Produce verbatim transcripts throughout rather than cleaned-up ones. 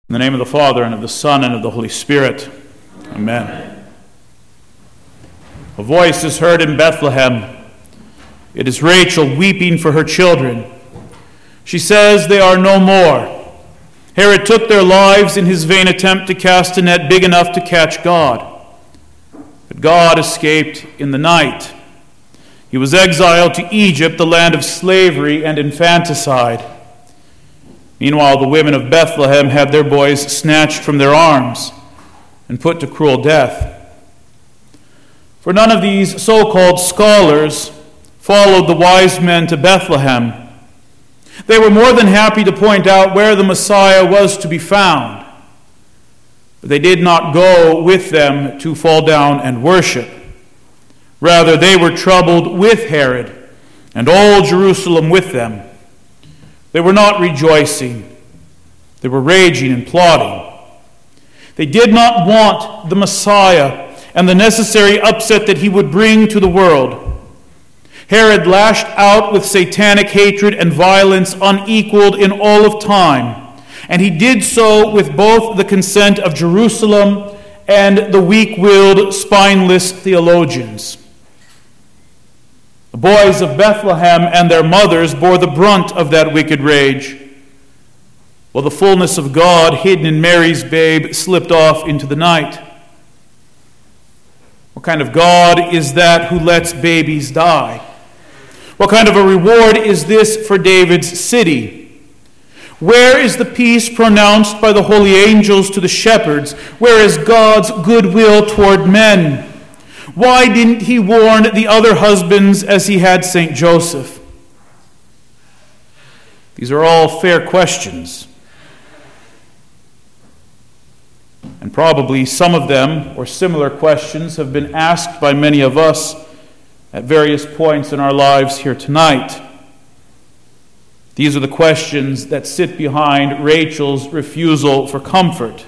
In the name of the Father, and of the Son, and of the Holy Spirit. Amen. A voice is heard in Bethlehem. It is Rachel weeping for her children. She says they are no more. Herod took their lives in his vain attempt to cast a net big enough to catch God. But God escaped in the night. He was exiled to Egypt, the land of slavery and infanticide. Meanwhile, the women of Bethlehem had their boys snatched from their arms and put to cruel death. For none of these so-called scholars followed the wise men to Bethlehem. They were more than happy to point out where the Messiah was to be found. But they did not go with them to fall down and worship. Rather, they were troubled with Herod and all Jerusalem with them. They were not rejoicing. They were raging and plotting. They did not want the Messiah and the necessary upset that he would bring to the world. Herod lashed out with satanic hatred and violence unequaled in all of time, and he did so with both the consent of Jerusalem and the weak-willed, spineless theologians. The boys of Bethlehem and their mothers bore the brunt of that wicked rage, while the fullness of God hidden in Mary's babe slipped off into the night. What kind of God is that who lets babies die? What kind of a reward is this for David's city? Where is the peace pronounced by the holy angels to the shepherds? Where is God's goodwill toward men? Why didn't he warn the other husbands as he had Saint Joseph? These are all fair questions. And probably some of them, or similar questions, have been asked by many of us at various points in our lives here tonight. These are the questions that sit behind Rachel's refusal for comfort.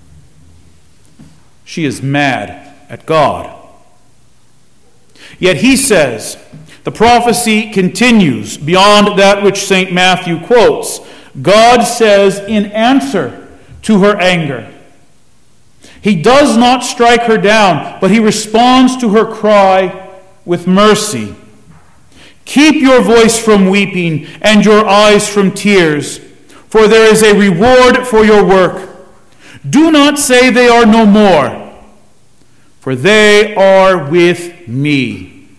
She is mad at God. Yet he says, the prophecy continues beyond that which Saint Matthew quotes. God says in answer to her anger. He does not strike her down, but he responds to her cry with mercy. Keep your voice from weeping and your eyes from tears, for there is a reward for your work. Do not say they are no more, for they are with me.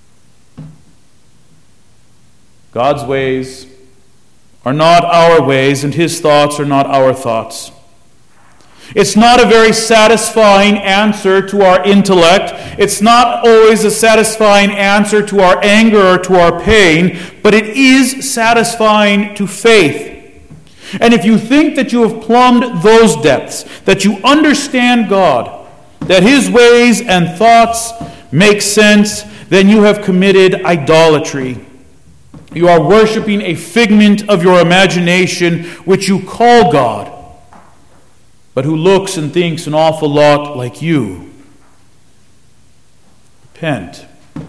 God's ways are not our ways, and his thoughts are not our thoughts. It's not a very satisfying answer to our intellect. It's not always a satisfying answer to our anger or to our pain, but it is satisfying to faith. And if you think that you have plumbed those depths, that you understand God, that his ways and thoughts make sense, then you have committed idolatry. You are worshiping a figment of your imagination, which you call God, but who looks and thinks an awful lot like you. Repent.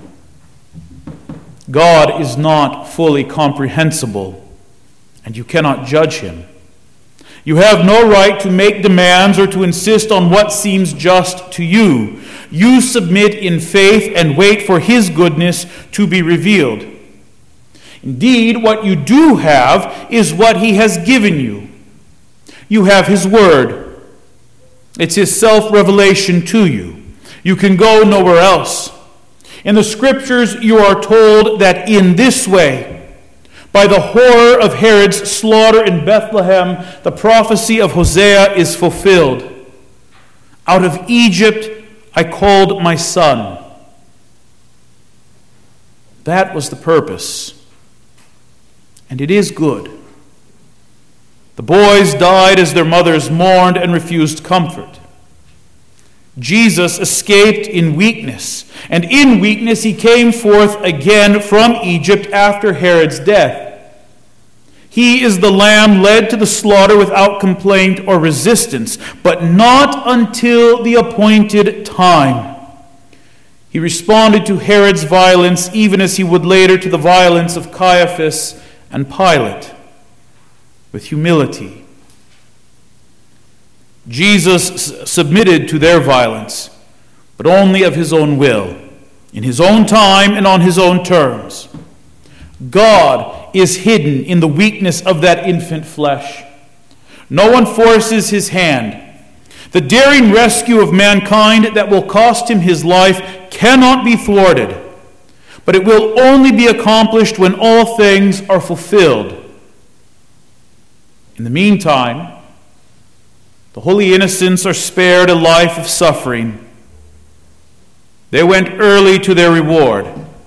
God is not fully comprehensible, and you cannot judge him. You have no right to make demands or to insist on what seems just to you. You submit in faith and wait for his goodness to be revealed. Indeed, what you do have is what he has given you. You have his word. It's his self-revelation to you. You can go nowhere else. In the scriptures, you are told that in this way, by the horror of Herod's slaughter in Bethlehem, the prophecy of Hosea is fulfilled. Out of Egypt I called my son. That was the purpose. And it is good. The boys died as their mothers mourned and refused comfort. Jesus escaped in weakness, and in weakness he came forth again from Egypt after Herod's death. He is the lamb led to the slaughter without complaint or resistance, but not until the appointed time. He responded to Herod's violence even as he would later to the violence of Caiaphas and Pilate, with humility. Jesus s- submitted to their violence, but only of his own will, in his own time and on his own terms. God is hidden in the weakness of that infant flesh. No one forces his hand. The daring rescue of mankind that will cost him his life cannot be thwarted, but it will only be accomplished when all things are fulfilled. In the meantime, the holy innocents are spared a life of suffering. They went early to their reward.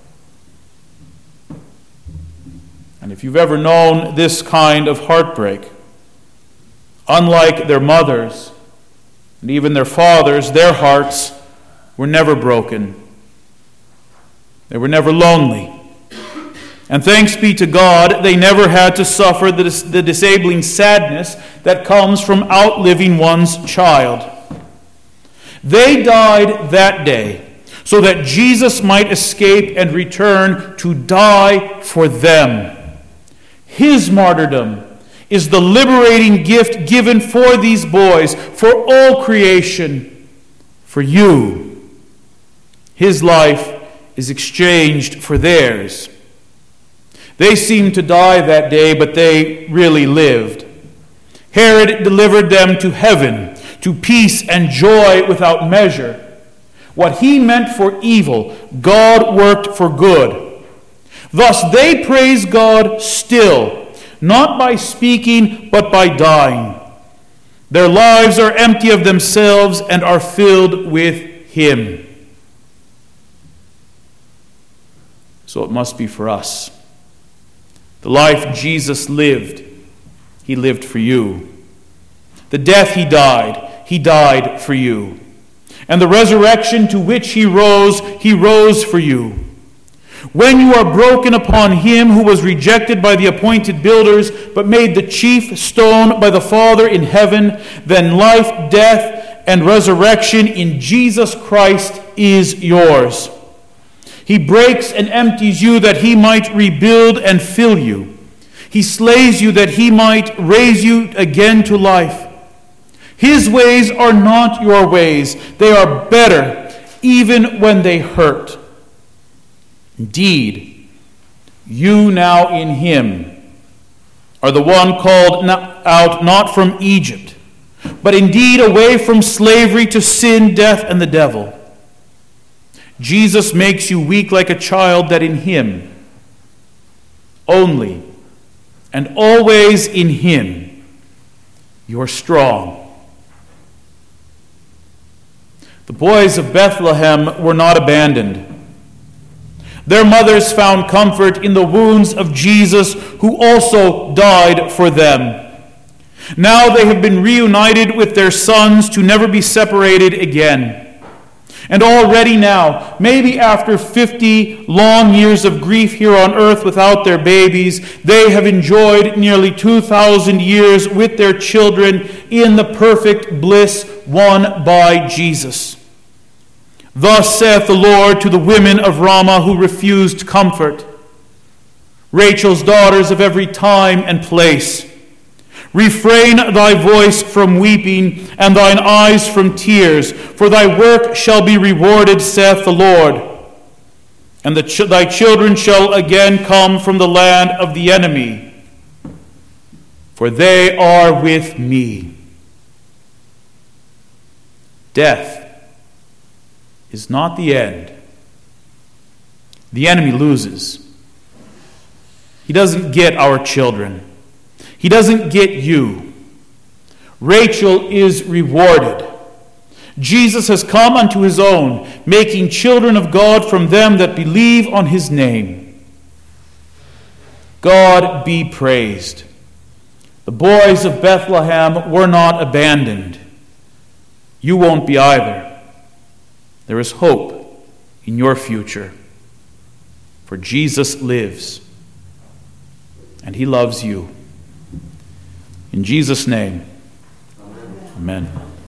And if you've ever known this kind of heartbreak, unlike their mothers and even their fathers, their hearts were never broken. They were never lonely. And thanks be to God, they never had to suffer the, dis- the disabling sadness that comes from outliving one's child. They died that day so that Jesus might escape and return to die for them. His martyrdom is the liberating gift given for these boys, for all creation, for you. His life is exchanged for theirs. They seemed to die that day, but they really lived. Herod delivered them to heaven, to peace and joy without measure. What he meant for evil, God worked for good. Thus they praise God still, not by speaking, but by dying. Their lives are empty of themselves and are filled with him. So it must be for us. The life Jesus lived, he lived for you. The death he died, he died for you. And the resurrection to which he rose, he rose for you. When you are broken upon him who was rejected by the appointed builders, but made the chief stone by the Father in heaven, then life, death, and resurrection in Jesus Christ is yours. He breaks and empties you that he might rebuild and fill you. He slays you that he might raise you again to life. His ways are not your ways. They are better, even when they hurt. Indeed, you now in him are the one called out not from Egypt, but indeed away from slavery to sin, death, and the devil. Jesus makes you weak like a child, that in him, only and always in him, you are strong. The boys of Bethlehem were not abandoned. Their mothers found comfort in the wounds of Jesus, who also died for them. Now they have been reunited with their sons to never be separated again. And already now, maybe after fifty long years of grief here on earth without their babies, they have enjoyed nearly two thousand years with their children in the perfect bliss won by Jesus. Thus saith the Lord to the women of Ramah who refused comfort, Rachel's daughters of every time and place, refrain thy voice from weeping, and thine eyes from tears, for thy work shall be rewarded, saith the Lord. And the ch- thy children shall again come from the land of the enemy, for they are with me. Death is not the end. The enemy loses. He doesn't get our children. He doesn't get you. Rachel is rewarded. Jesus has come unto his own, making children of God from them that believe on his name. God be praised. The boys of Bethlehem were not abandoned. You won't be either. There is hope in your future, for Jesus lives, and he loves you. In Jesus' name, amen. Amen.